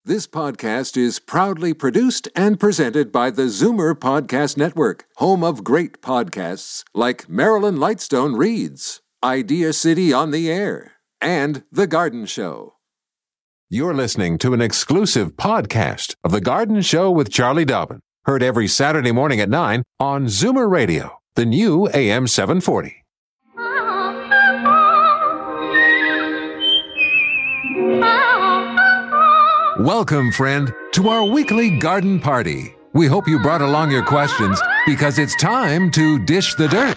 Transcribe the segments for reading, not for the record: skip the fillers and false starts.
This podcast is proudly produced and presented by the Zoomer Podcast Network, home of great podcasts like Marilyn Lightstone Reads, Idea City on the Air, and The Garden Show. You're listening to an exclusive podcast of The Garden Show with Charlie Dobbin, heard every Saturday morning at 9 on Zoomer Radio, the new AM 740. Welcome, friend, to our weekly garden party. We hope you brought along your questions because it's time to dish the dirt.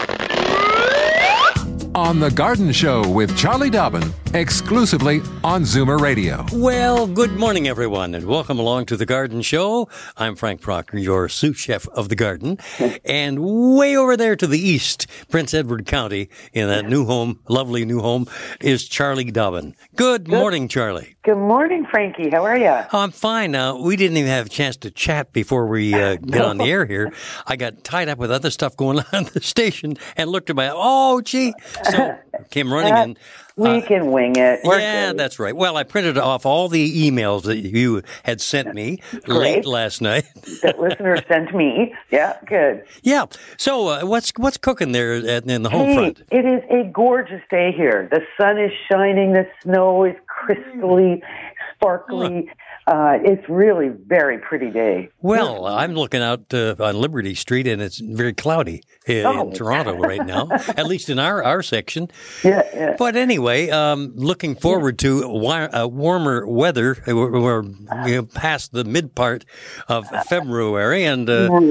On The Garden Show with Charlie Dobbin, exclusively on Zoomer Radio. Well, good morning, everyone, and welcome along to The Garden Show. I'm Frank Proctor, your sous chef of the garden. And way over there to the east, Prince Edward County, in that new home, lovely new home, is Charlie Dobbin. Good morning, Charlie. Good morning, Frankie. How are you? Oh, I'm fine. Now, we didn't even have a chance to chat before we get on the air here. I got tied up with other stuff going on at the station and looked at gee. So came running in. We can wing it. We're good. That's right. Well, I printed off all the emails that you had sent me late last night. That listener sent me. Yeah, good. Yeah. So what's cooking there in the home front? It is a gorgeous day here. The sun is shining. The snow is crystally, sparkly. It's really very pretty day. Well, I'm looking out on Liberty Street, and it's very cloudy in Toronto right now, at least in our section. Yeah. But anyway, looking forward to warmer weather. We're past the mid part of February, and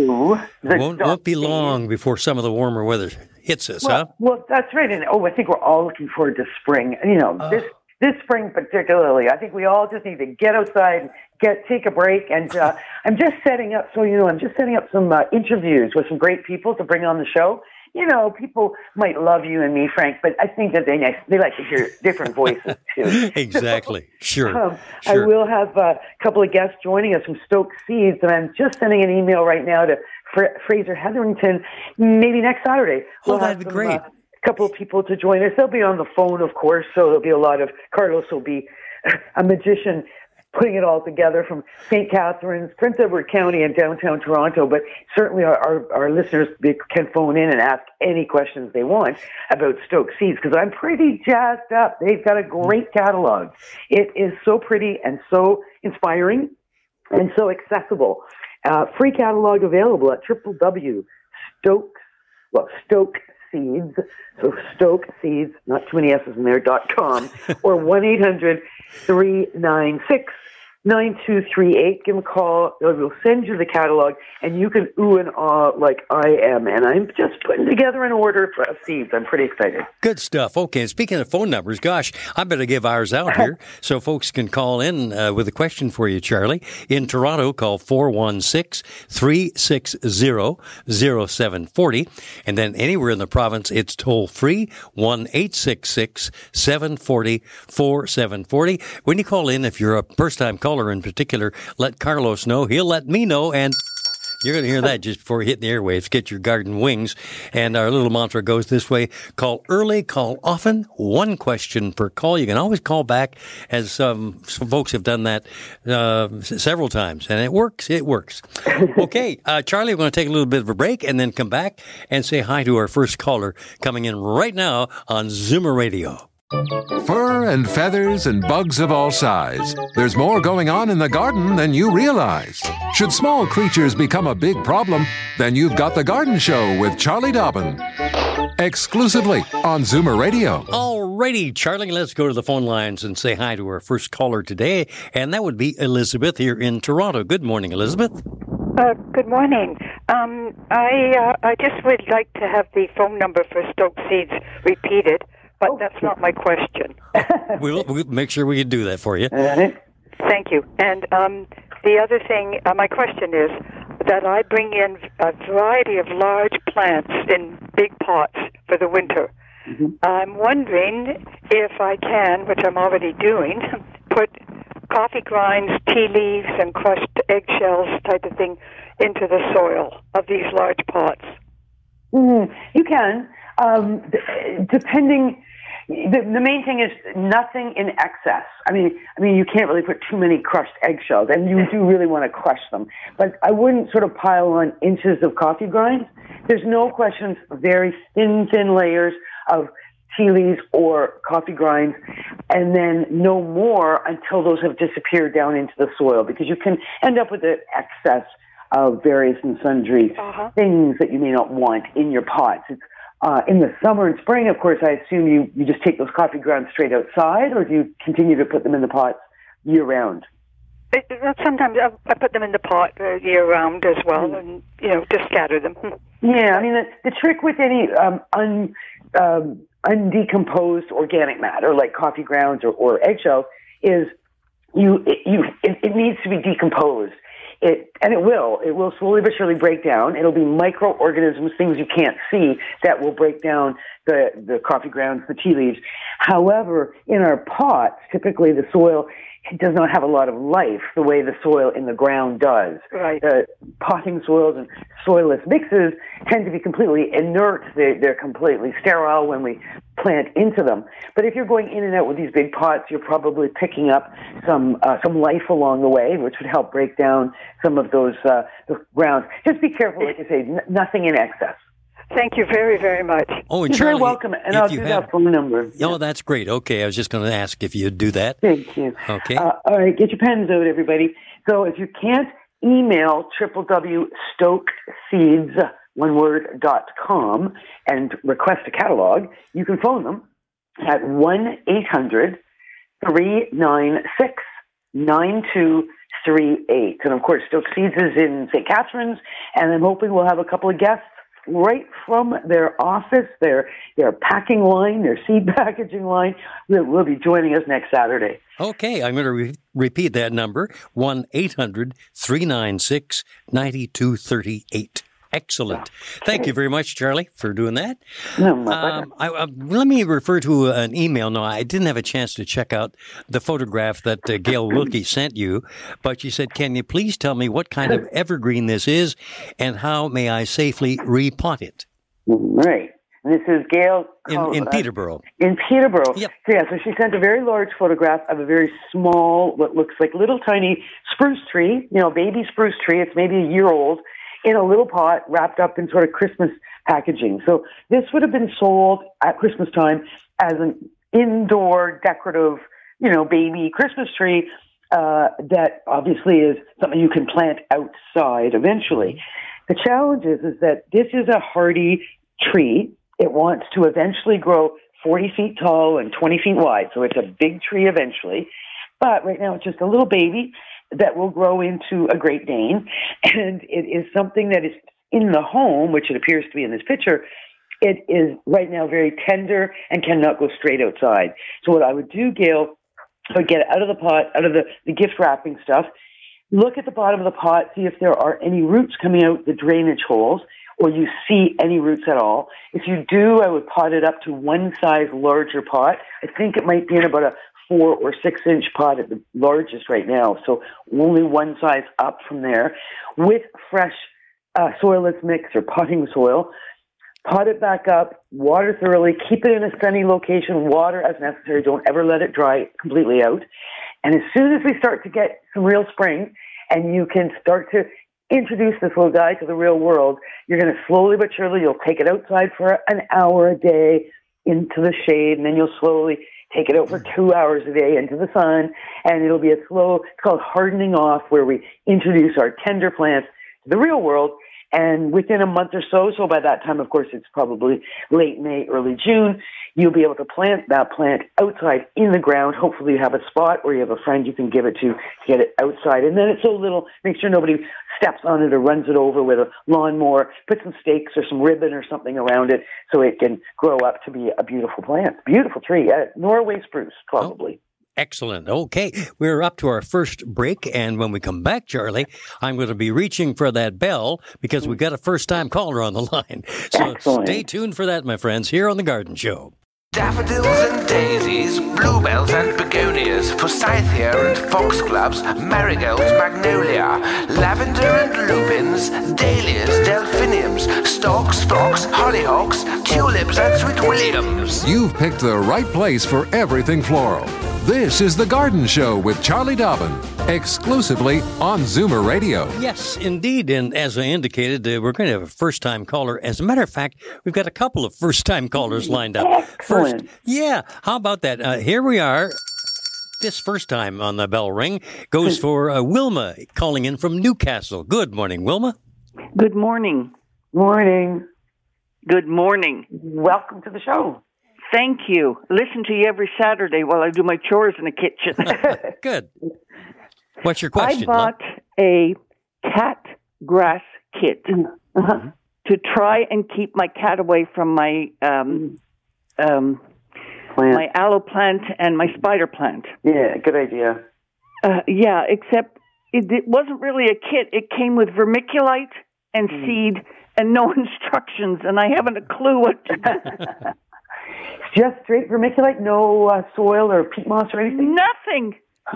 won't be long before some of the warmer weather hits us, huh? Well, that's right. And I think we're all looking forward to spring. You know, this spring particularly, I think we all just need to get outside, take a break, and I'm just setting up. So I'm just setting up some interviews with some great people to bring on the show. You know, people might love you and me, Frank, but I think that they like to hear different voices too. Exactly. Sure. I will have a couple of guests joining us from Stoke Seeds, and I'm just sending an email right now to Fraser Hetherington. Maybe next Saturday. That'd be great. Couple of people to join us. They'll be on the phone, of course, so there'll be a lot of... Carlos will be a magician putting it all together from St. Catharines, Prince Edward County, and downtown Toronto, but certainly our listeners can phone in and ask any questions they want about Stoke Seeds, because I'm pretty jazzed up. They've got a great catalog. It is so pretty and so inspiring and so accessible. Free catalog available at www.Stoke Seeds, so Stoke Seeds, not too many S's in there, .com, or 1-800-396-9238. Give them a call. We'll send you the catalog, and you can ooh and ah like I am. And I'm just putting together an order for seeds. I'm pretty excited. Good stuff. Okay, and speaking of phone numbers, gosh, I better give ours out here so folks can call in with a question for you, Charlie. In Toronto, call 416-360-0740. And then anywhere in the province, it's toll-free, 1-866-740-4740. When you call in, if you're a first-time caller in particular, let Carlos know. He'll let me know, and you're going to hear that just before you hit the airwaves. Get your garden wings. And our little mantra goes this way: call early, call often, one question per call. You can always call back, as some folks have done that several times, and it works. Okay, Charlie, we're going to take a little bit of a break and then come back and say hi to our first caller coming in right now on Zoomer Radio. Fur and feathers and bugs of all size. There's more going on in the garden than you realize. Should small creatures become a big problem, then you've got The Garden Show with Charlie Dobbin. Exclusively on Zoomer Radio. Alrighty, Charlie, let's go to the phone lines and say hi to our first caller today, and that would be Elizabeth here in Toronto. Good morning, Elizabeth. Good morning. I just would like to have the phone number for Stoke Seeds repeated, but that's not my question. We'll make sure we can do that for you. Thank you. And the other thing, my question is that I bring in a variety of large plants in big pots for the winter. Mm-hmm. I'm wondering if I can, which I'm already doing, put coffee grinds, tea leaves, and crushed eggshells type of thing into the soil of these large pots. You can, depending... The main thing is nothing in excess. I mean, you can't really put too many crushed eggshells, and you do really want to crush them. But I wouldn't sort of pile on inches of coffee grinds. There's no question very thin layers of tea leaves or coffee grinds, and then no more until those have disappeared down into the soil, because you can end up with an excess of various and sundry things that you may not want in your pots. It's, in the summer and spring, of course, I assume you just take those coffee grounds straight outside, or do you continue to put them in the pots year-round? Sometimes I put them in the pot year-round as well, and, just scatter them. Yeah, I mean, the trick with any undecomposed organic matter, like coffee grounds or eggshells, is it needs to be decomposed. It will slowly but surely break down. It'll be microorganisms, things you can't see, that will break down the coffee grounds, the tea leaves. However, in our pots, typically the soil does not have a lot of life the way the soil in the ground does. Right. The potting soils and soilless mixes tend to be completely inert. They're completely sterile when we plant into them. But if you're going in and out with these big pots, you're probably picking up some life along the way, which would help break down some of those the grounds. Just be careful, like you say, nothing in excess. Thank you very, very much. Oh, and You're Charlie, very welcome, and I'll do that phone number. Oh, that's great. Okay, I was just going to ask if you'd do that. Thank you. Okay. All right, get your pens out, everybody. So if you can't email www.stokeseeds.com and request a catalog, you can phone them at 1-800-396-9238. And of course, Stoke Seeds is in St. Catharines, and I'm hoping we'll have a couple of guests right from their office, their packing line, their seed packaging line. Will be joining us next Saturday. Okay, I'm going to repeat that number, 1-800-396-9238. Excellent. Thank you very much, Charlie, for doing that. No, my pleasure. Let me refer to an email. No, I didn't have a chance to check out the photograph that Gail Wilkie sent you, but she said, can you please tell me what kind of evergreen this is and how may I safely repot it? Right. This is Gail. In Peterborough. In Peterborough. Yep. So she sent a very large photograph of a very small, what looks like little tiny spruce tree, baby spruce tree. It's maybe a year old, in a little pot wrapped up in sort of Christmas packaging. So this would have been sold at Christmas time as an indoor decorative, baby Christmas tree that obviously is something you can plant outside eventually. The challenge is that this is a hardy tree. It wants to eventually grow 40 feet tall and 20 feet wide. So it's a big tree eventually. But right now it's just a little baby that will grow into a Great Dane. And it is something that is in the home, which it appears to be in this picture. It is right now very tender and cannot go straight outside. So what I would do, Gail, I would get it out of the pot, out of the gift wrapping stuff, look at the bottom of the pot, see if there are any roots coming out the drainage holes, or you see any roots at all. If you do, I would pot it up to one size larger pot. I think it might be in about a 4 or 6 inch pot at the largest right now. So only one size up from there with fresh soilless mix or potting soil. Pot it back up, water thoroughly, keep it in a sunny location, water as necessary. Don't ever let it dry completely out. And as soon as we start to get some real spring and you can start to introduce this little guy to the real world, you're going to slowly but surely, you'll take it outside for an hour a day into the shade, and then you'll slowly take it out for 2 hours a day into the sun, and it'll be a slow, it's called hardening off, where we introduce our tender plants to the real world. And within a month or so by that time, of course, it's probably late May, early June, you'll be able to plant that plant outside in the ground. Hopefully you have a spot or you have a friend you can give it to get it outside. And then it's so little, make sure nobody steps on it or runs it over with a lawnmower. Put some stakes or some ribbon or something around it so it can grow up to be a beautiful plant. Beautiful tree. Norway spruce, probably. Oh. Excellent. Okay, we're up to our first break, and when we come back, Charlie, I'm going to be reaching for that bell because we've got a first-time caller on the line. So Excellent. Stay tuned for that, my friends, here on The Garden Show. Daffodils and daisies, bluebells and begonias, forsythia and foxgloves, marigolds, magnolia, lavender and lupins, dahlias, delphiniums, geraniums, stalks, phlox, hollyhocks, tulips, and sweet williams. You've picked the right place for everything floral. This is The Garden Show with Charlie Dobbin, exclusively on Zoomer Radio. Yes, indeed. And as I indicated, we're going to have a first-time caller. As a matter of fact, we've got a couple of first-time callers lined up. Excellent. Yeah, how about that? Here we are. This first time on the bell ring goes for Wilma, calling in from Newcastle. Good morning, Wilma. Good morning. Morning. Good morning. Welcome to the show. Thank you. Listen to you every Saturday while I do my chores in the kitchen. Good. What's your question? I bought a cat grass kit to try and keep my cat away from my my aloe plant and my spider plant. Yeah, good idea. Yeah, except it wasn't really a kit. It came with vermiculite and seed and no instructions, and I haven't a clue what to do. Just straight vermiculite, no soil or peat moss or anything? Nothing.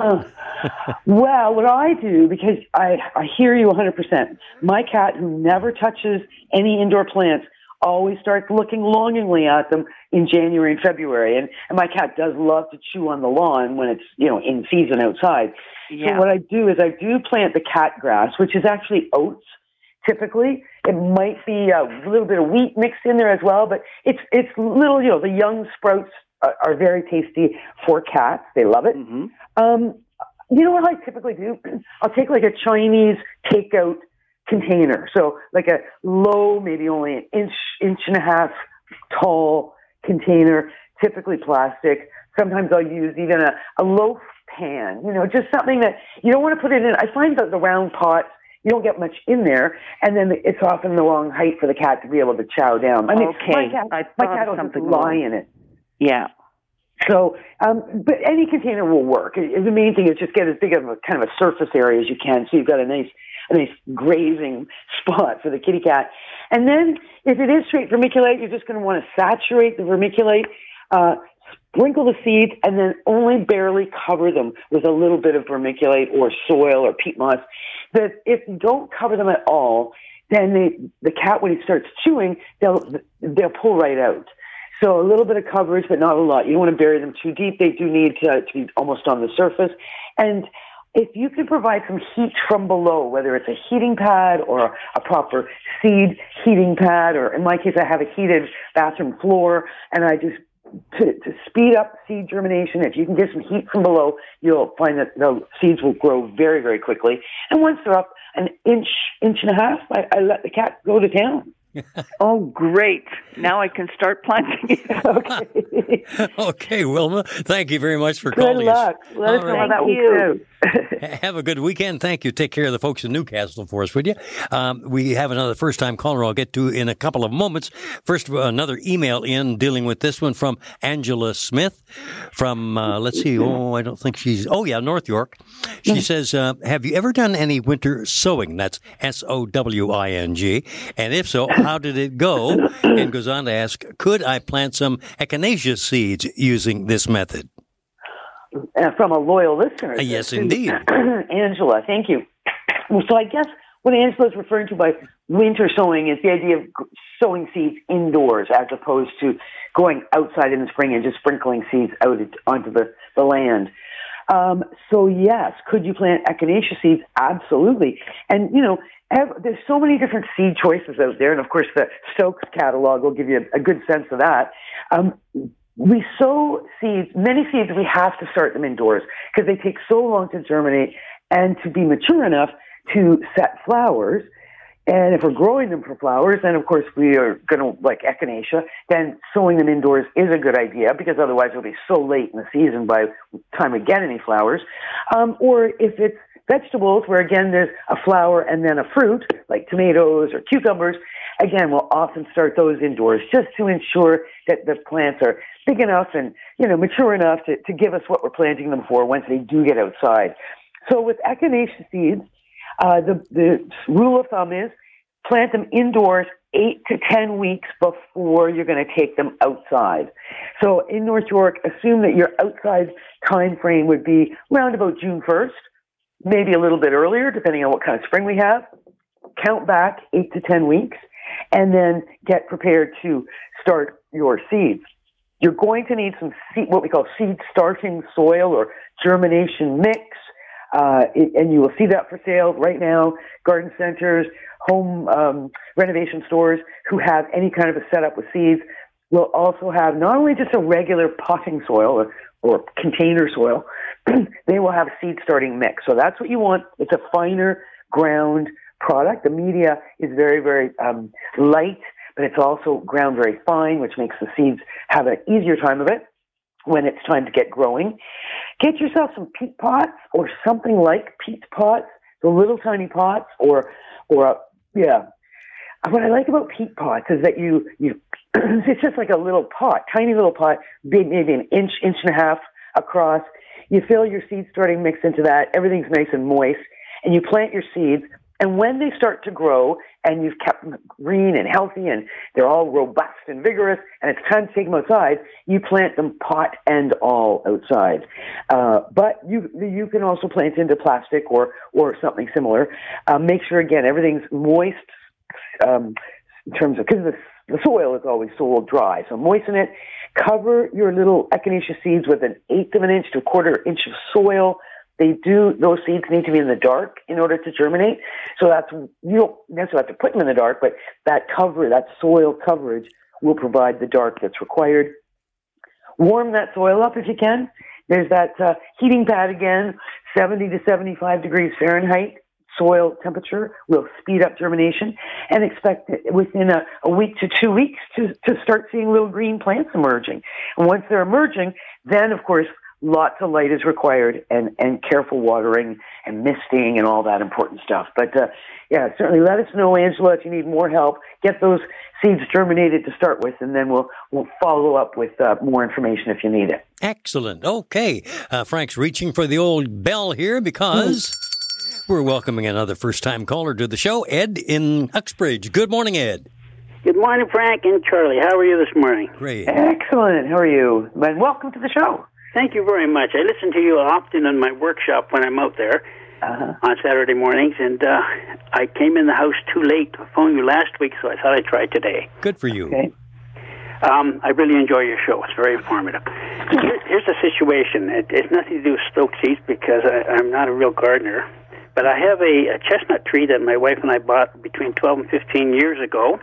Well, what I do, because I hear you 100%, my cat, who never touches any indoor plants, always starts looking longingly at them in January and February. And my cat does love to chew on the lawn when it's, in season outside. Yeah. So what I do is I do plant the cat grass, which is actually oats. Typically, it might be a little bit of wheat mixed in there as well, but it's little, the young sprouts are very tasty for cats. They love it. Mm-hmm. You know what I typically do? I'll take like a Chinese takeout container. So like a low, maybe only an inch and a half tall container, typically plastic. Sometimes I'll use even a loaf pan, just something that you don't want to put it in. I find that the round pots, you don't get much in there, and then it's often the wrong height for the cat to be able to chow down. I mean, okay. my cat will just lie in it. Yeah. So, but any container will work. The main thing is just get as big of a kind of a surface area as you can, so you've got a nice grazing spot for the kitty cat. And then, if it is straight vermiculite, you're just going to want to saturate the vermiculite, sprinkle the seeds, and then only barely cover them with a little bit of vermiculite or soil or peat moss. That if you don't cover them at all, then the cat, when he starts chewing, they'll pull right out. So a little bit of coverage, but not a lot. You don't want to bury them too deep. They do need to be almost on the surface. And if you can provide some heat from below, whether it's a heating pad or a proper seed heating pad, or in my case, I have a heated bathroom floor, and I just, to speed up seed germination, if you can get some heat from below, you'll find that the seeds will grow very, very quickly. And once they're up an inch and a half, I let the cat go to town. Oh, great. Now I can start planting it. Okay. Okay, Wilma. Thank you very much for calling Good luck. us. Let us know how that works out. Have a good weekend. Thank you. Take care of the folks in Newcastle for us, would you? We have another first-time caller I'll get to in a couple of moments. First, another email in dealing with this one from Angela Smith from, let's see, I don't think North York. She says, have you ever done any winter sowing? That's SOWING. And if so, how did it go? And goes on to ask, could I plant some echinacea seeds using this method? From a loyal listener. Yes, indeed. Angela, thank you. So I guess what Angela is referring to by winter sowing is the idea of sowing seeds indoors as opposed to going outside in the spring and just sprinkling seeds out onto the land. So yes, could you plant echinacea seeds? Absolutely. And, there's so many different seed choices out there. And of course, the Stokes catalog will give you a good sense of that. We sow seeds, many seeds, we have to start them indoors because they take so long to germinate and to be mature enough to set flowers. And if we're growing them for flowers, then of course we are going to, like echinacea, then sowing them indoors is a good idea because otherwise it'll be so late in the season by the time we get any flowers. Or if it's vegetables where again there's a flower and then a fruit, like tomatoes or cucumbers, again we'll often start those indoors just to ensure that the plants are big enough and mature enough to give us what we're planting them for once they do get outside. So with echinacea seeds, the rule of thumb is plant them indoors 8 to 10 weeks before you're going to take them outside. So in North York, assume that your outside time frame would be around about June 1st, maybe a little bit earlier, depending on what kind of spring we have. Count back 8 to 10 weeks. and then get prepared to start your seeds. You're going to need some what we call seed starting soil or germination mix, and you will see that for sale right now. Garden centers, home renovation stores who have any kind of a setup with seeds will also have not only just a regular potting soil or container soil, they will have seed starting mix. So that's what you want. It's a finer ground product. The media is very, very light, but it's also ground very fine, which makes the seeds have an easier time of it when it's time to get growing. Get yourself some peat pots or something like peat pots, the little tiny pots, or What I like about peat pots is that you it's just like a little pot, tiny little pot, big, maybe an inch and a half across. You fill your seed starting mix into that. Everything's nice and moist, and you plant your seeds. And when they start to grow and you've kept them green and healthy and they're all robust and vigorous and it's time to take them outside, you plant them pot and all outside. But you can also plant into plastic or something similar. Make sure, again, everything's moist in terms of, because the soil is always soil dry. So moisten it. Cover your little echinacea seeds with 1/8 of an inch to 1/4 inch of soil. Those seeds need to be in the dark in order to germinate. So you don't necessarily have to put them in the dark, but that soil coverage will provide the dark that's required. Warm that soil up if you can. There's that heating pad again, 70 to 75 degrees Fahrenheit. Soil temperature will speed up germination, and expect it within a week to 2 weeks to start seeing little green plants emerging. And once they're emerging, then of course lots of light is required and careful watering and misting and all that important stuff. But certainly let us know, Angela, if you need more help. Get those seeds germinated to start with, and then we'll follow up with more information if you need it. Excellent. Okay. Frank's reaching for the old bell here because we're welcoming another first-time caller to the show, Ed in Uxbridge. Good morning, Ed. Good morning, Frank and Charlie. How are you this morning? Great. Excellent. How are you? And welcome to the show. Thank you very much. I listen to you often in my workshop when I'm out there on Saturday mornings, and I came in the house too late to phone you last week, so I thought I'd try today. Good for you. Okay. I really enjoy your show. It's very informative. Here's the situation. It's nothing to do with Stokesies because I'm not a real gardener, but I have a chestnut tree that my wife and I bought between 12 and 15 years ago.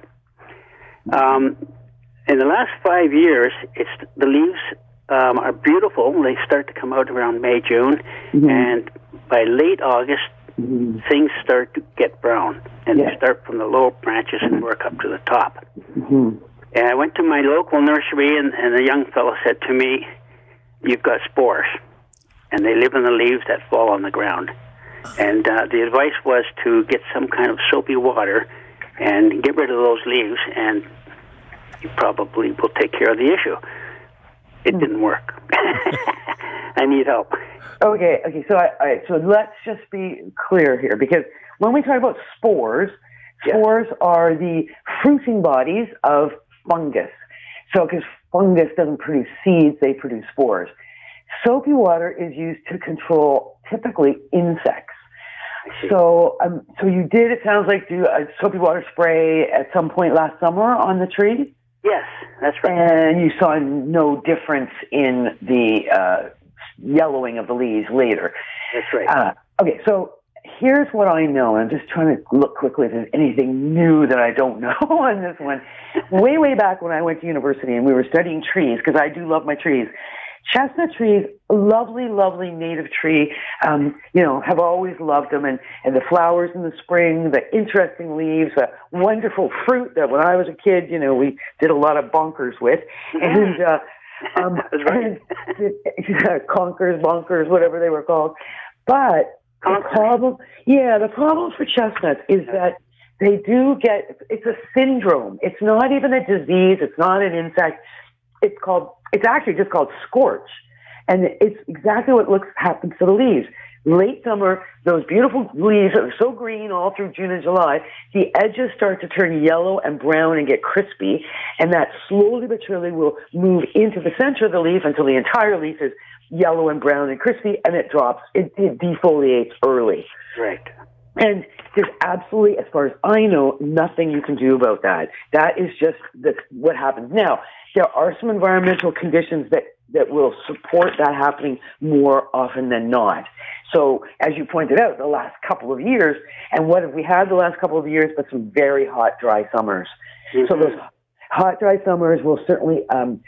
In the last 5 years, the leaves are beautiful. They start to come out around May, June, and by late August, things start to get brown, and they start from the lower branches and work up to the top. And I went to my local nursery, and a young fellow said to me, "You've got spores, and they live in the leaves that fall on the ground." And the advice was to get some kind of soapy water and get rid of those leaves, and you probably will take care of the issue. It didn't work. I need help. Okay. So let's just be clear here, because when we talk about spores are the fruiting bodies of fungus. So because fungus doesn't produce seeds, they produce spores. Soapy water is used to control typically insects. So you did, it sounds like, do a soapy water spray at some point last summer on the tree? Yes, that's right. And you saw no difference in the yellowing of the leaves later. That's right. Okay, so here's what I know. I'm just trying to look quickly if there's anything new that I don't know on this one. Way back when I went to university and we were studying trees, because I do love my trees. Chestnut trees, lovely, lovely native tree, have always loved them. And the flowers in the spring, the interesting leaves, a wonderful fruit that when I was a kid, we did a lot of bonkers with. And, that's right. conkers, bonkers, whatever they were called. But the problem for chestnuts is that they do it's a syndrome. It's not even a disease. It's not an insect. It's actually just called scorch. And it's exactly what happens to the leaves. Late summer, those beautiful leaves that are so green all through June and July, the edges start to turn yellow and brown and get crispy, and that slowly but surely will move into the center of the leaf until the entire leaf is yellow and brown and crispy, and it drops. It defoliates early. Right. And there's absolutely, as far as I know, nothing you can do about that. That is just what happens. Now, there are some environmental conditions that will support that happening more often than not. So, as you pointed out, the last couple of years, and what have we had the last couple of years but some very hot, dry summers. Mm-hmm. So those hot, dry summers will certainly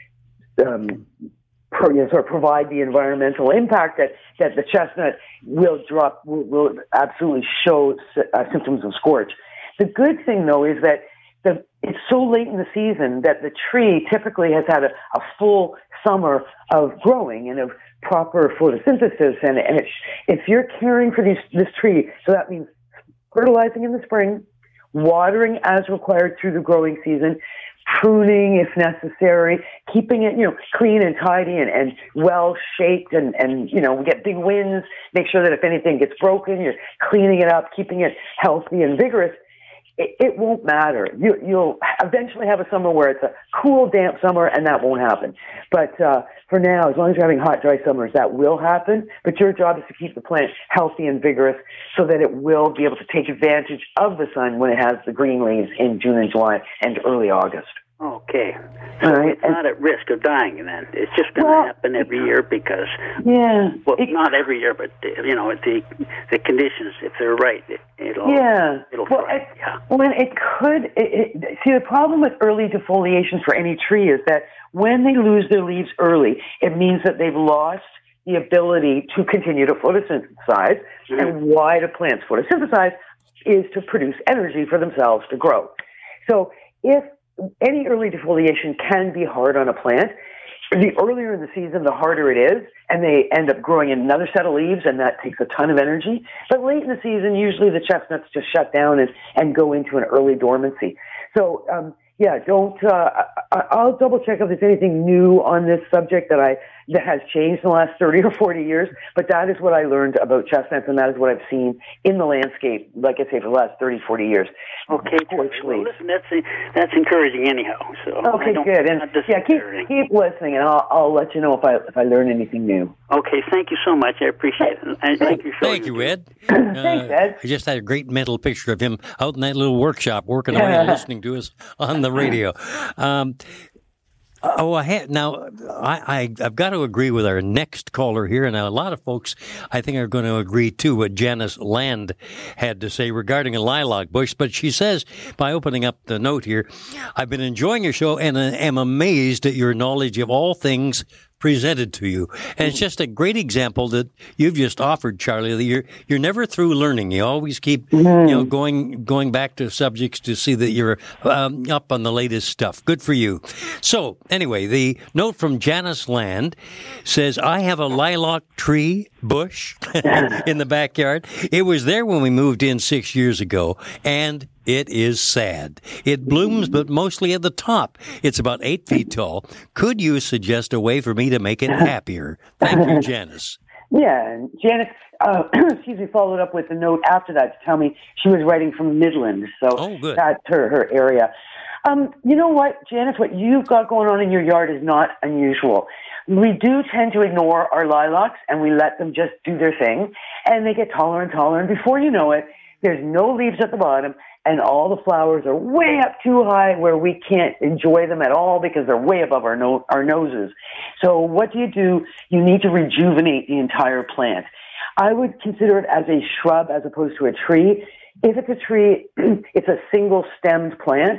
sort of provide the environmental impact that the chestnut will absolutely show symptoms of scorch. The good thing, though, is that it's so late in the season that the tree typically has had a full summer of growing and of proper photosynthesis. And if you're caring for this tree, so that means fertilizing in the spring, watering as required through the growing season, pruning if necessary, keeping it, clean and tidy and well shaped and we get big winds, make sure that if anything gets broken, you're cleaning it up, keeping it healthy and vigorous. It won't matter. You'll eventually have a summer where it's a cool, damp summer, and that won't happen. But for now, as long as you're having hot, dry summers, that will happen. But your job is to keep the plant healthy and vigorous so that it will be able to take advantage of the sun when it has the green leaves in June and July and early August. Okay. So it's not at risk of dying then. It's just going to happen every year because, not every year, but, the conditions, if they're right, it'll thrive. See, the problem with early defoliation for any tree is that when they lose their leaves early, it means that they've lost the ability to continue to photosynthesize. Mm-hmm. And why do plants photosynthesize is to produce energy for themselves to grow. So if any early defoliation can be hard on a plant. The earlier in the season, the harder it is, and they end up growing another set of leaves, and that takes a ton of energy. But late in the season, usually the chestnuts just shut down and go into an early dormancy. So, I'll double check if there's anything new on this subject that has changed in the last 30 or 40 years, but that is what I learned about chestnuts, and that is what I've seen in the landscape, like I say, for the last 30, 40 years. Okay, well, listen, that's encouraging anyhow. So okay, good. And keep listening, and I'll let you know if I learn anything new. Okay, thank you so much. I appreciate it. And thank you, Ed. Thanks, Ed. I just had a great mental picture of him out in that little workshop working away and listening to us on the radio. I've got to agree with our next caller here, and a lot of folks, I think, are going to agree, too, what Janice Land had to say regarding a lilac bush. But she says, by opening up the note here, I've been enjoying your show and am amazed at your knowledge of all things presented to you. And it's just a great example that you've just offered, Charlie, that you're never through learning. You always keep going back to subjects to see that you're up on the latest stuff. Good for you. So anyway, the note from Janice Land says, I have a lilac tree bush in the backyard. It was there when we moved in 6 years ago, and it is sad. It blooms, but mostly at the top. It's about 8 feet tall. Could you suggest a way for me to make it happier? Thank you, Janice. Yeah, Janice, followed up with a note after that to tell me she was writing from Midland. So good. That's her area. You know what, Janice, what you've got going on in your yard is not unusual. We do tend to ignore our lilacs, and we let them just do their thing, and they get taller and taller, and before you know it, there's no leaves at the bottom, and all the flowers are way up too high where we can't enjoy them at all because they're way above our noses. So what do? You need to rejuvenate the entire plant. I would consider it as a shrub as opposed to a tree. If it's a tree, it's a single-stemmed plant.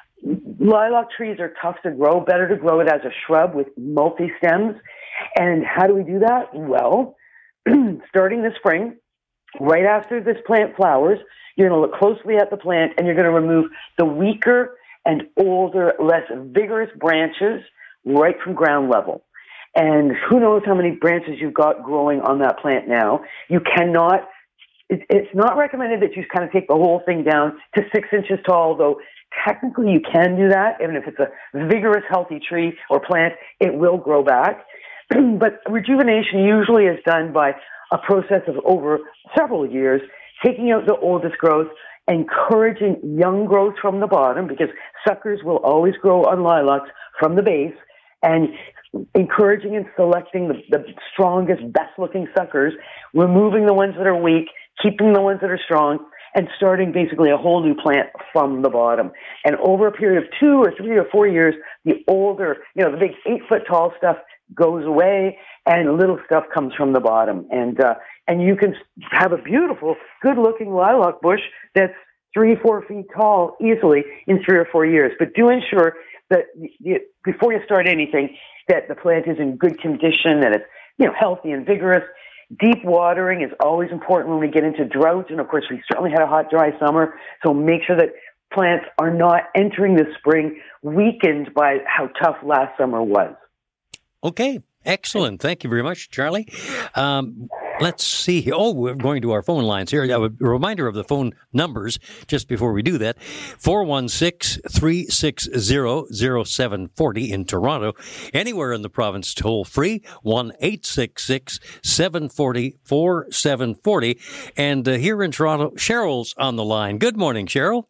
Lilac trees are tough to grow, better to grow it as a shrub with multi-stems. And how do we do that? Well, starting this spring, right after this plant flowers, you're going to look closely at the plant and you're going to remove the weaker and older, less vigorous branches right from ground level. And who knows how many branches you've got growing on that plant now. You cannot, it's not recommended that you kind of take the whole thing down to 6 inches tall, though technically you can do that. Even if it's a vigorous, healthy tree or plant, it will grow back. But rejuvenation usually is done by a process of over several years, taking out the oldest growth, encouraging young growth from the bottom, because suckers will always grow on lilacs from the base, and encouraging and selecting the strongest, best-looking suckers, removing the ones that are weak, keeping the ones that are strong, and starting basically a whole new plant from the bottom. And over a period of 2 or 3 or 4 years, the older, the big 8-foot tall stuff goes away, and the little stuff comes from the bottom. And you can have a beautiful, good-looking lilac bush that's 3-4 feet tall easily in 3 or 4 years. But do ensure that before you start anything, that the plant is in good condition, that it's healthy and vigorous. Deep watering is always important when we get into drought, and of course we certainly had a hot, dry summer. So make sure that plants are not entering the spring weakened by how tough last summer was. Okay, excellent. Thank you very much, Charlie. Let's see. Oh, we're going to our phone lines here. A reminder of the phone numbers just before we do that. 416-360-0740 in Toronto. Anywhere in the province, toll free, 1-866-740-4740. And here in Toronto, Cheryl's on the line. Good morning, Cheryl.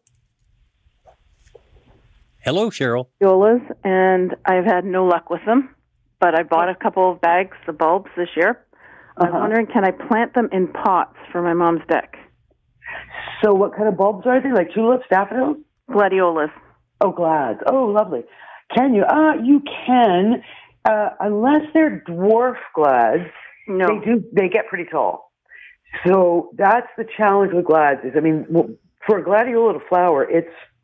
Hello, Cheryl. Violas, and I've had no luck with them, but I bought a couple of bags of bulbs this year. I'm wondering, can I plant them in pots for my mom's deck? So what kind of bulbs are they? Like tulips, daffodils? Gladiolas. Oh, glads. Oh, lovely. Can you? You can, unless they're dwarf glads. No. They get pretty tall. So that's the challenge with glads. For a gladiola to flower, it's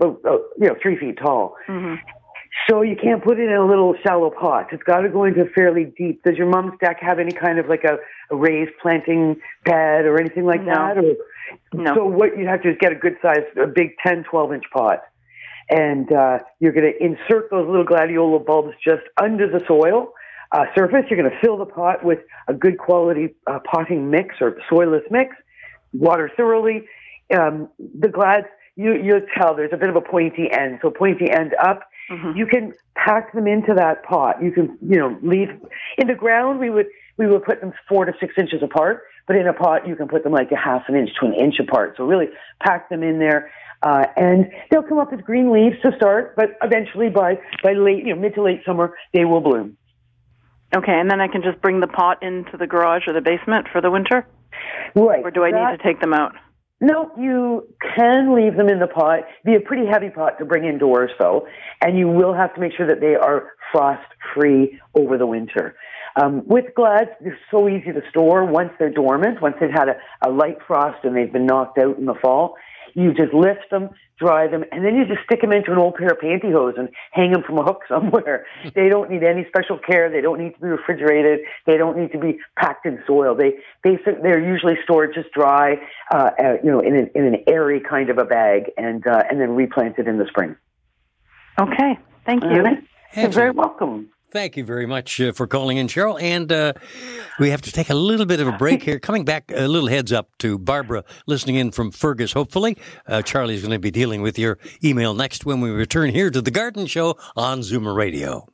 3 feet tall. Mm-hmm. So you can't put it in a little shallow pot. It's got to go into fairly deep. Does your mom's deck have any kind of like a raised planting bed or anything like that? Or, no. So what you have to do is get a good size, a big 10, 12-inch pot. And you're going to insert those little gladiola bulbs just under the soil surface. You're going to fill the pot with a good quality potting mix or soilless mix. Water thoroughly. The glads, you'll tell there's a bit of a pointy end. So pointy end up. Mm-hmm. You can pack them into that pot. You can, leave in the ground. We would put them 4 to 6 inches apart, but in a pot you can put them like a half an inch to an inch apart. So really pack them in there, and they'll come up as green leaves to start, but eventually by late, mid to late summer, they will bloom. Okay, and then I can just bring the pot into the garage or the basement for the winter, right? Or do I need to take them out? No, you can leave them in the pot. Be a pretty heavy pot to bring indoors, though, and you will have to make sure that they are frost-free over the winter. With glads, they're so easy to store once they're dormant, once they've had a light frost and they've been knocked out in the fall. You just lift them, dry them, and then you just stick them into an old pair of pantyhose and hang them from a hook somewhere. They don't need any special care. They don't need to be refrigerated. They don't need to be packed in soil. They're usually stored just dry, in an airy kind of a bag, and then replanted in the spring. Okay, thank you. You're very welcome. Thank you very much for calling in, Cheryl. And we have to take a little bit of a break here. Coming back, a little heads up to Barbara listening in from Fergus, hopefully. Charlie's going to be dealing with your email next when we return here to The Garden Show on Zoomer Radio.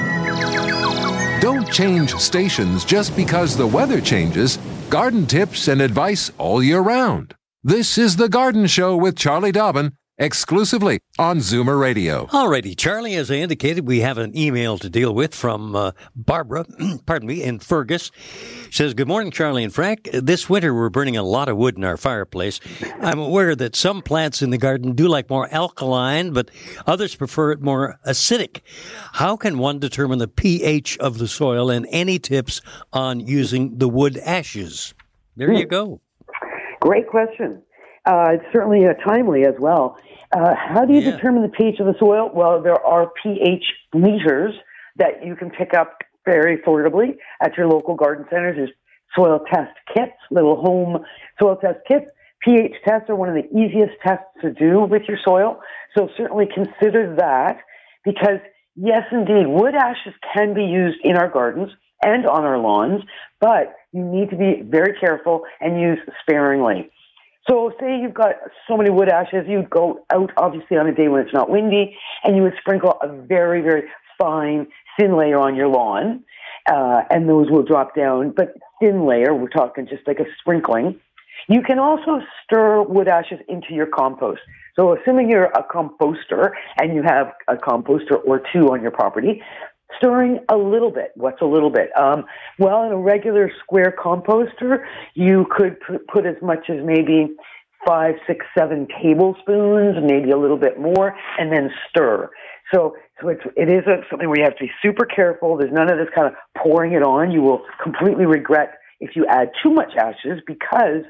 Don't change stations just because the weather changes. Garden tips and advice all year round. This is The Garden Show with Charlie Dobbin, exclusively on Zoomer Radio. Alrighty, Charlie, as I indicated, we have an email to deal with from Barbara, in Fergus. She says, good morning, Charlie and Frank. This winter, we're burning a lot of wood in our fireplace. I'm aware that some plants in the garden do like more alkaline, but others prefer it more acidic. How can one determine the pH of the soil, and any tips on using the wood ashes? There you go. Great question. It's certainly timely as well. How do you determine the pH of the soil? Well, there are pH meters that you can pick up very affordably at your local garden centers. There's soil test kits, little home soil test kits. pH tests are one of the easiest tests to do with your soil. So certainly consider that, because yes, indeed, wood ashes can be used in our gardens and on our lawns, but you need to be very careful and use sparingly. So say you've got so many wood ashes, you'd go out obviously on a day when it's not windy, and you would sprinkle a very, very fine, thin layer on your lawn, and those will drop down. But thin layer, we're talking just like a sprinkling. You can also stir wood ashes into your compost. So assuming you're a composter and you have a composter or two on your property, stirring a little bit. What's a little bit? Well, in a regular square composter, you could put as much as maybe 5, 6, 7 tablespoons, maybe a little bit more, and then stir. So it is something where you have to be super careful. There's none of this kind of pouring it on. You will completely regret if you add too much ashes, because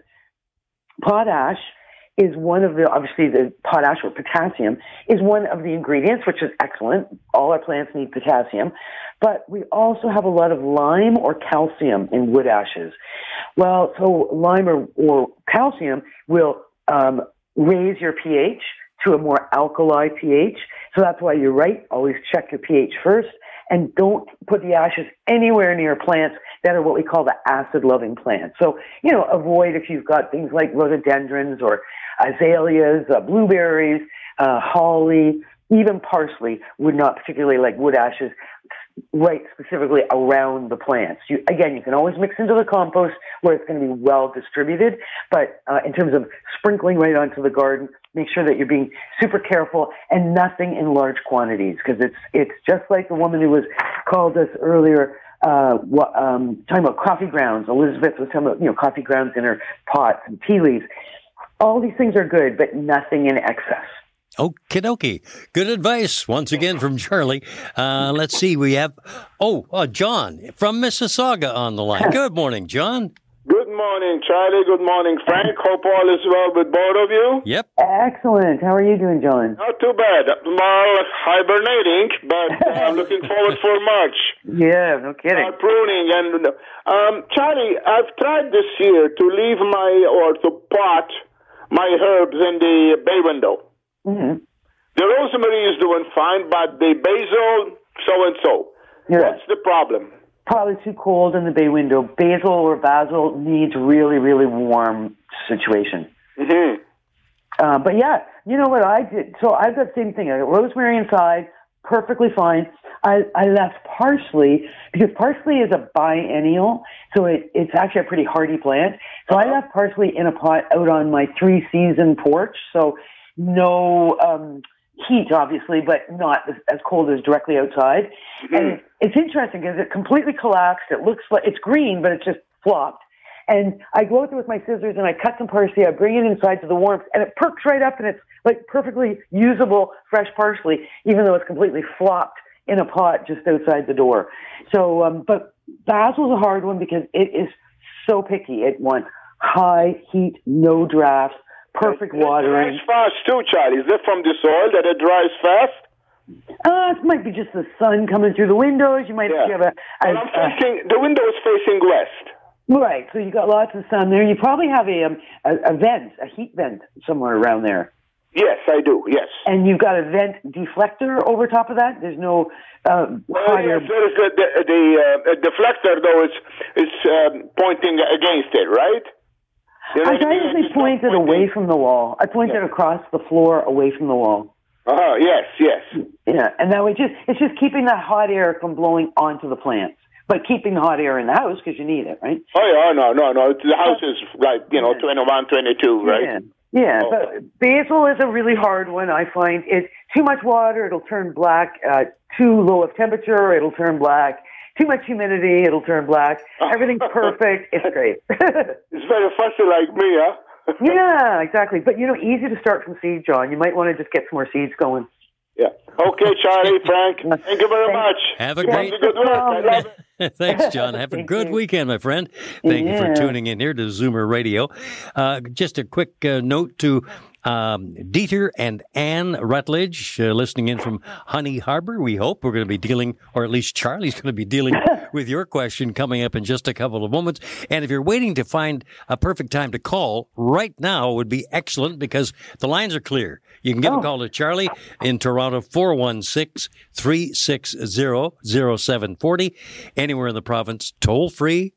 potash is one of obviously the potash or potassium is one of the ingredients, which is excellent. All our plants need potassium. But we also have a lot of lime or calcium in wood ashes. Well, so lime or calcium will raise your pH to a more alkali pH. So that's why you're right. Always check your pH first. And don't put the ashes anywhere near plants that are what we call the acid-loving plants. So, avoid if you've got things like rhododendrons or azaleas, blueberries, holly, even parsley would not particularly like wood ashes right specifically around the plants. You can always mix into the compost where it's going to be well distributed, but in terms of sprinkling right onto the garden, make sure that you're being super careful and nothing in large quantities, because it's just like the woman who was called us earlier talking about coffee grounds. Elizabeth was talking about coffee grounds in her pots and tea leaves. All these things are good, but nothing in excess. Okie dokie. Good advice once again from Charlie. Let's see. We have John from Mississauga on the line. Good morning, John. Good morning, Charlie. Good morning, Frank. Hope all is well with both of you. Yep. Excellent. How are you doing, John? Not too bad. More hibernating, but I'm looking forward for March. Yeah, no kidding. Pruning. And Charlie, I've tried this year to pot my herbs in the bay window. Mm-hmm. The rosemary is doing fine, but the basil, so-and-so. Yeah. What's the problem? Probably too cold in the bay window. Basil or basil needs really, really warm situation. Mm-hmm. But yeah, you know what I did? So I've got the same thing. I got rosemary inside, perfectly fine. I left parsley, because parsley is a biennial, so it's actually a pretty hardy plant. So I left parsley in a pot out on my 3-season porch, so no heat, obviously, but not as cold as directly outside. Mm-hmm. And it's interesting because it completely collapsed. It looks like it's green, but it's just flopped. And I go out there with my scissors and I cut some parsley. I bring it inside to the warmth, and it perks right up, and it's like perfectly usable fresh parsley, even though it's completely flopped in a pot just outside the door. So, but basil's a hard one because it is so picky. It wants high heat, no drafts, perfect watering. It dries fast too, Charlie. Is it from the soil that it dries fast? It might be just the sun coming through the windows. You might have I'm thinking the window is facing west. Right, so you got lots of sun there. You probably have a heat vent somewhere around there. Yes, I do. Yes. And you've got a vent deflector over top of that. There's no hot air. Yes, there is the deflector, though. It's pointing against it, right? I usually point it away from the wall. I point it across the floor, away from the wall. Yes. Yeah, and that way it's just keeping that hot air from blowing onto the plants, but keeping the hot air in the house because you need it, right? Oh, yeah, no. The house is, 21, 22, right? Yeah, but basil is a really hard one. I find it's too much water, it'll turn black. Too low of temperature, it'll turn black. Too much humidity, it'll turn black. Everything's perfect. It's great. It's very fussy like me, huh? Yeah, exactly. But, easy to start from seed, John. You might want to just get some more seeds going. Yeah. Okay, Charlie, Frank. Thank you very much. Have a great good work. I love it. Thanks, John. Have a good weekend, my friend. Thank you for tuning in here to Zoomer Radio. Just a quick note to Dieter and Ann Rutledge, listening in from Honey Harbor. We hope we're going to be dealing, or at least Charlie's going to be dealing with your question coming up in just a couple of moments. And if you're waiting to find a perfect time to call, right now would be excellent because the lines are clear. You can give a call to Charlie in Toronto, 416-360-0740. Anywhere in the province, toll free,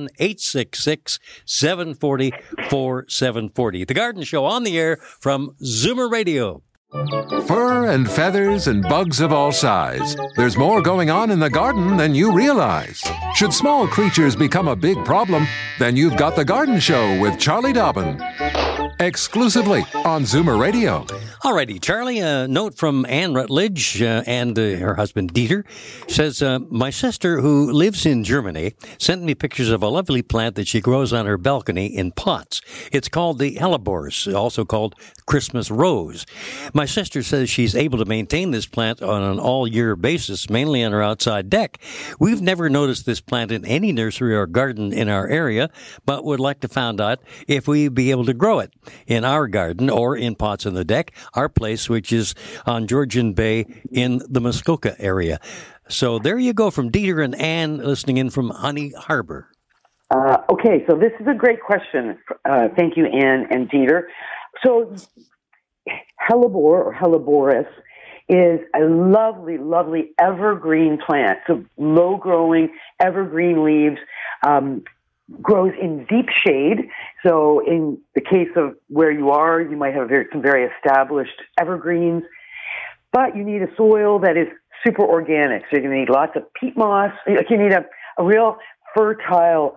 1-866-740-4740. The Garden Show on the air from Zoomer Radio. Fur and feathers and bugs of all size. There's more going on in the garden than you realize. Should small creatures become a big problem, then you've got The Garden Show with Charlie Dobbin. Exclusively on Zoomer Radio. Alrighty, Charlie, a note from Ann Rutledge and her husband Dieter says, my sister, who lives in Germany, sent me pictures of a lovely plant that she grows on her balcony in pots. It's called the hellebores, also called Christmas rose. My sister says she's able to maintain this plant on an all-year basis, mainly on her outside deck. We've never noticed this plant in any nursery or garden in our area, but would like to find out if we'd be able to grow it in our garden or in pots on the deck, our place, which is on Georgian Bay in the Muskoka area. So there you go from Dieter and Ann listening in from Honey Harbor. Okay, so this is a great question. Thank you, Ann and Dieter. So hellebore or helleborus is a lovely, lovely evergreen plant. So low-growing, evergreen leaves, grows in deep shade. So in the case of where you are, you might have some very established evergreens, but you need a soil that is super organic. So you're going to need lots of peat moss. You need a real fertile,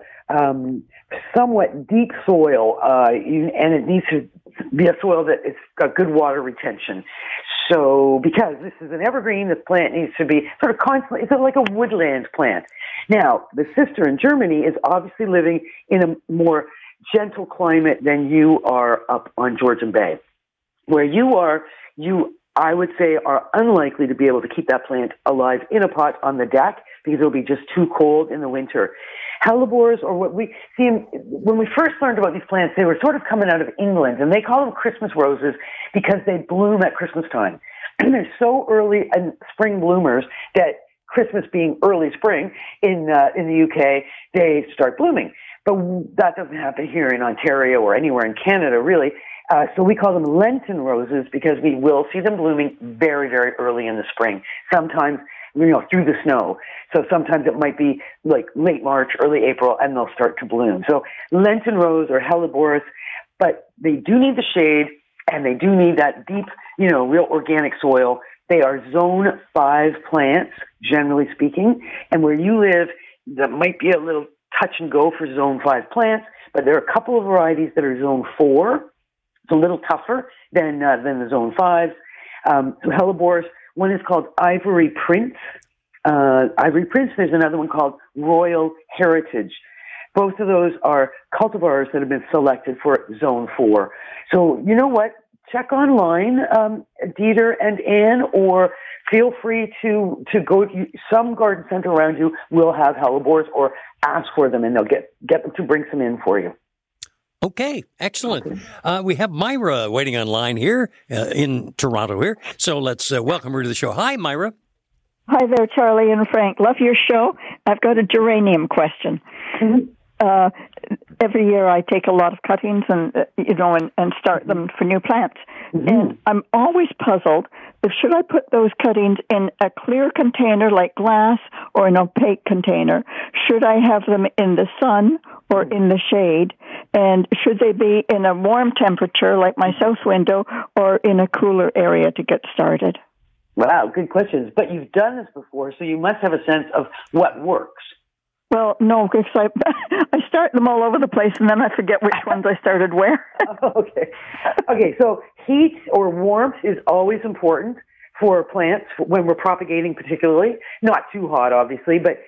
somewhat deep soil, and it needs to be a soil that has got good water retention. So because this is an evergreen, the plant needs to be sort of constantly, it's like a woodland plant. Now, the sister in Germany is obviously living in a more gentle climate than you are up on Georgian Bay. Where you are, I would say, are unlikely to be able to keep that plant alive in a pot on the deck because it'll be just too cold in the winter. Hellebores, or what we see, when we first learned about these plants, they were sort of coming out of England, and they call them Christmas roses because they bloom at Christmas time. And they're so early and spring bloomers that Christmas being early spring in the UK, they start blooming. But that doesn't happen here in Ontario or anywhere in Canada, really. So we call them Lenten roses because we will see them blooming very, very early in the spring. Sometimes, through the snow. So sometimes it might be like late March, early April, and they'll start to bloom. So Lenten rose or helleborus, but they do need the shade and they do need that deep, real organic soil. They are zone 5 plants, generally speaking. And where you live, that might be a little touch and go for zone 5 plants, but there are a couple of varieties that are zone 4. It's a little tougher than the zone 5s. So hellebores, one is called Ivory Prince. There's another one called Royal Heritage. Both of those are cultivars that have been selected for zone 4. So you know what? Check online, Dieter and Ann, or feel free to go. Some garden center around you will have hellebores, or ask for them, and they'll get them to bring some in for you. Okay, excellent. We have Myra waiting online here in Toronto here. So let's welcome her to the show. Hi, Myra. Hi there, Charlie and Frank. Love your show. I've got a geranium question. Mm-hmm. Every year I take a lot of cuttings and start them for new plants. Mm-hmm. And I'm always puzzled if should I put those cuttings in a clear container like glass or an opaque container? Should I have them in the sun or in the shade? And should they be in a warm temperature like my south window or in a cooler area to get started? Wow, good questions. But you've done this before, so you must have a sense of what works. Well, no, because I start them all over the place, and then I forget which ones I started where. Okay, so heat or warmth is always important for plants when we're propagating particularly. Not too hot, obviously, but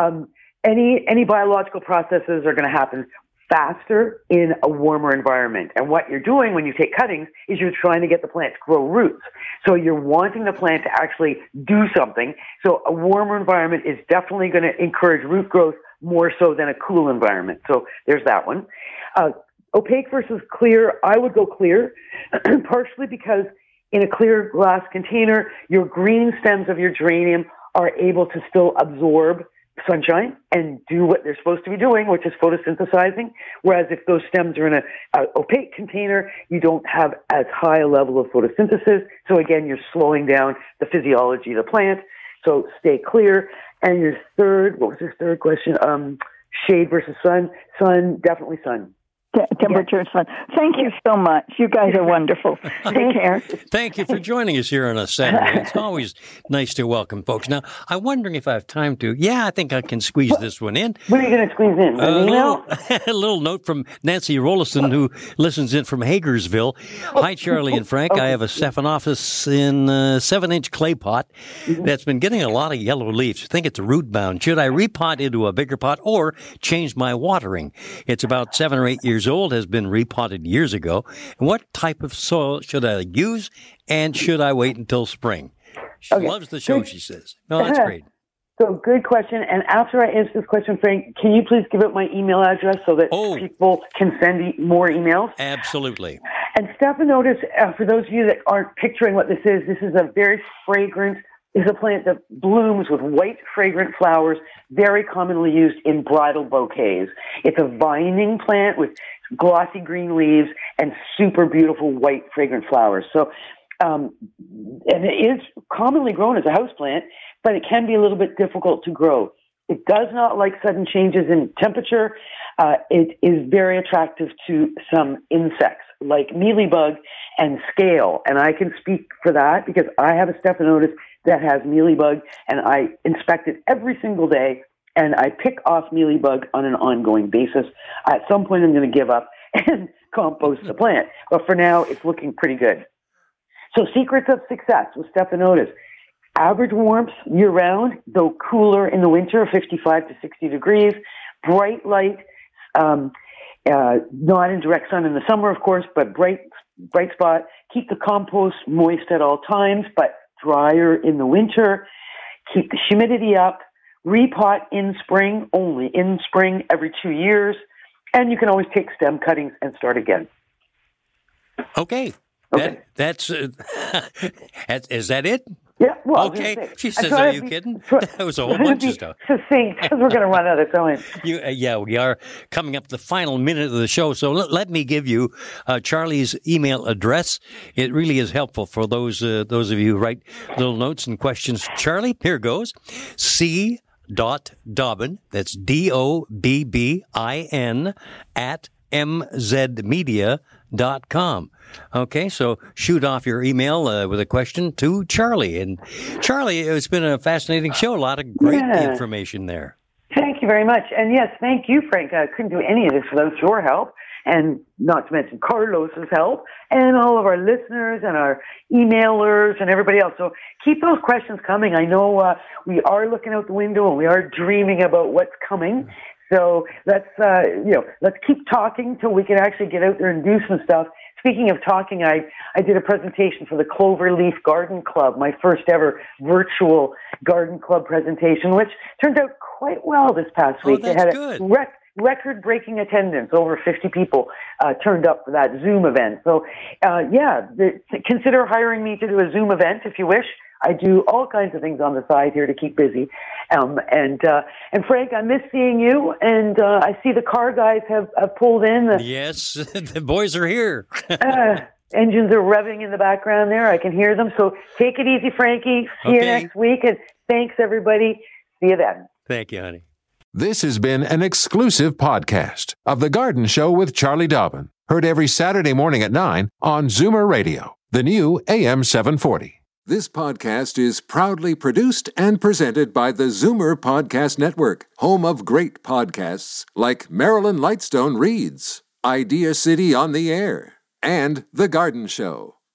any biological processes are going to happen faster in a warmer environment. And what you're doing when you take cuttings is you're trying to get the plant to grow roots. So you're wanting the plant to actually do something. So a warmer environment is definitely going to encourage root growth more so than a cool environment. So there's that one. Opaque versus clear, I would go clear, partially because in a clear glass container, your green stems of your geranium are able to still absorb sunshine and do what they're supposed to be doing, which is photosynthesizing. Whereas if those stems are in an opaque container, you don't have as high a level of photosynthesis. So again, you're slowing down the physiology of the plant. So stay clear. And what was your third question? Shade versus sun. Sun, definitely sun. temperature is fun. Thank you so much. You guys are wonderful. Take care. Thank you for joining us here on a Saturday. It's always nice to welcome folks. Now, I'm wondering if I have time to. Yeah, I think I can squeeze this one in. What are you going to squeeze in? An email? A little note from Nancy Rollison, who listens in from Hagersville. Hi, Charlie and Frank. I have a Stephanophysis in a 7-inch clay pot that's been getting a lot of yellow leaves. I think it's root bound. Should I repot into a bigger pot or change my watering? It's about 7 or 8 years old, has been repotted years ago. And what type of soil should I use, and should I wait until spring? She loves the show, she says. No, that's great. So good question. And after I answer this question, Frank, can you please give out my email address so that people can send more emails? Absolutely. And Stephanotis, for those of you that aren't picturing what this is a very fragrant, is a plant that blooms with white fragrant flowers, very commonly used in bridal bouquets. It's a vining plant with glossy green leaves and super beautiful white fragrant flowers. So, and it is commonly grown as a houseplant, but it can be a little bit difficult to grow. It does not like sudden changes in temperature. It is very attractive to some insects like mealybug and scale. And I can speak for that because I have a Stephanotis that has mealybug, and I inspect it every single day, and I pick off mealybug on an ongoing basis. At some point, I'm going to give up and compost the plant. But for now, it's looking pretty good. So secrets of success with Stephanotis. Average warmth year-round, though cooler in the winter, 55 to 60 degrees. Bright light, not in direct sun in the summer, of course, but bright spot. Keep the compost moist at all times, but drier in the winter. Keep the humidity up. Repot in spring, only in spring every 2 years. And you can always take stem cuttings and start again. Okay. That's is that it? Yeah. Well, okay. She says, "Are you kidding?" That was a whole bunch of stuff. Succinct, because we're going to run out of time. Yeah, we are coming up the final minute of the show. So let me give you Charlie's email address. It really is helpful for those of you who write little notes and questions. Charlie, here goes. C.Dobbin, that's DOBBIN @mzmedia.com. Okay, so shoot off your email with a question to Charlie. And Charlie, it's been a fascinating show. A lot of great information there. Thank you very much. And yes, thank you, Frank. I couldn't do any of this without your help, and not to mention Carlos's help, and all of our listeners and our emailers and everybody else. So keep those questions coming. I know we are looking out the window and we are dreaming about what's coming. So let's keep talking till we can actually get out there and do some stuff. Speaking of talking, I did a presentation for the Cloverleaf Garden Club, my first ever virtual garden club presentation, which turned out quite well this past week. That's they had good. a record-breaking attendance. Over 50 people turned up for that Zoom event. So, consider hiring me to do a Zoom event if you wish. I do all kinds of things on the side here to keep busy. And Frank, I miss seeing you. And I see the car guys have pulled in. Yes, the boys are here. Engines are revving in the background there. I can hear them. So take it easy, Frankie. See you next week. And thanks, everybody. See you then. Thank you, honey. This has been an exclusive podcast of The Garden Show with Charlie Dobbin. Heard every Saturday morning at 9 on Zoomer Radio, the new AM 740. This podcast is proudly produced and presented by the Zoomer Podcast Network, home of great podcasts like Marilyn Lightstone Reads, Idea City on the Air, and The Garden Show.